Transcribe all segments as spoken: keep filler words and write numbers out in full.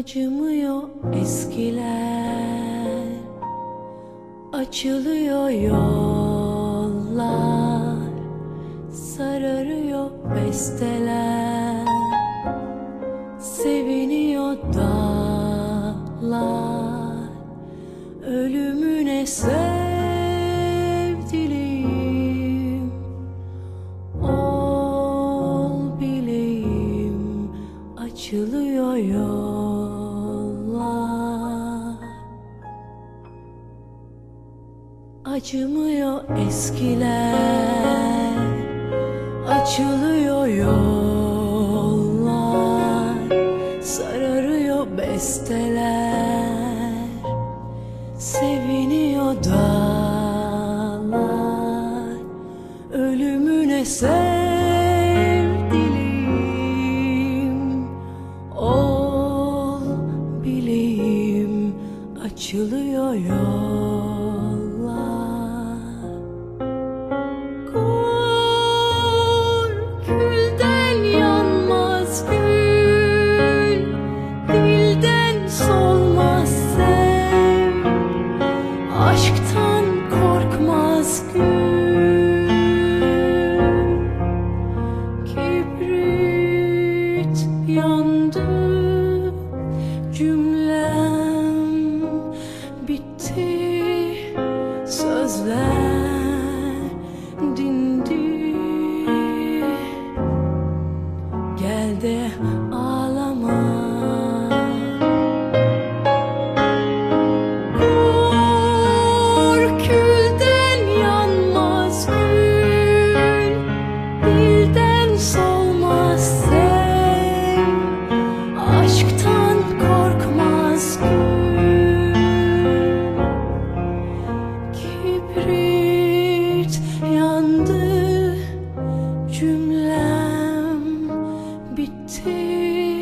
Acımıyor eskiler, açılıyor yollar, sararıyor besteler, seviniyor dağlar, ölümüne sevdiğim, ol bileyim, açılıyor yollar. Acımıyor eskiler, açılıyor yollar, sararıyor besteler, seviniyor dağlar, ölümüne sevdiğim, ol bileyim, açılıyor yollar. Kor külden yanmaz gül, dilden solmaz sev, aşktan korkmaz gül. Kibrit yandı, cümlem bitti, sözler dindi. Gel de ağlama. Kor külden yanmaz gül, dilden solmaz sev, aşktan korkmaz gül. Kibrit yandı, cümlem bitti,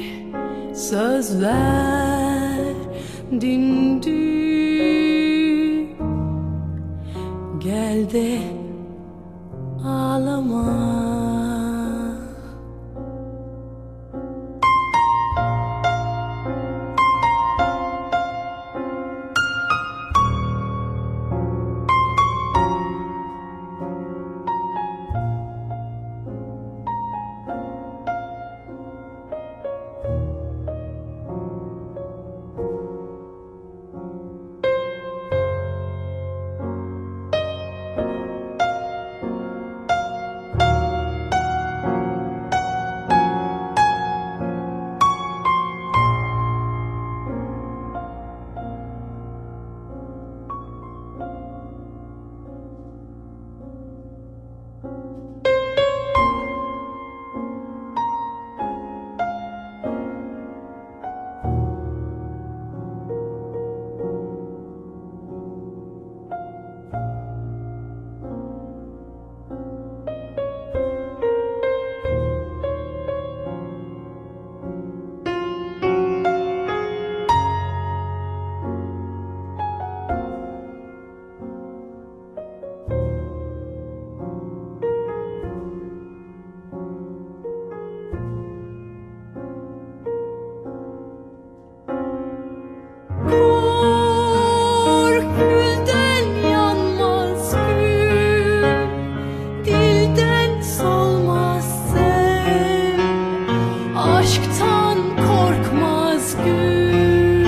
sözler dindi. Gel de ağlama. Kor külden yanmaz gül, dilden solmaz sev, aşktan korkmaz gül.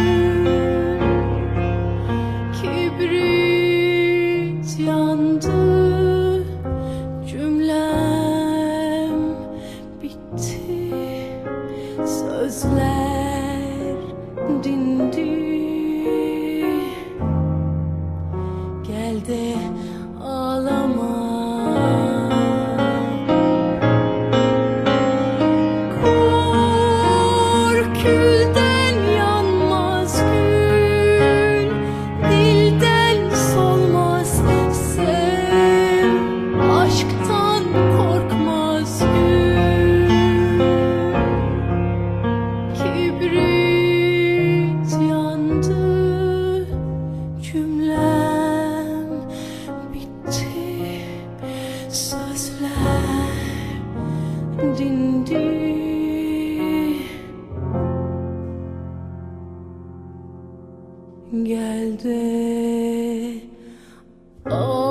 Kibrit yandı, cümlem bitti, sözler dindi. Gel de ağlama. Kor külden yanmaz gül, dilden solmaz sev, aşktan korkmaz gül. Kibrit yandı, cümlem bitti, sözler dindi. gel de al.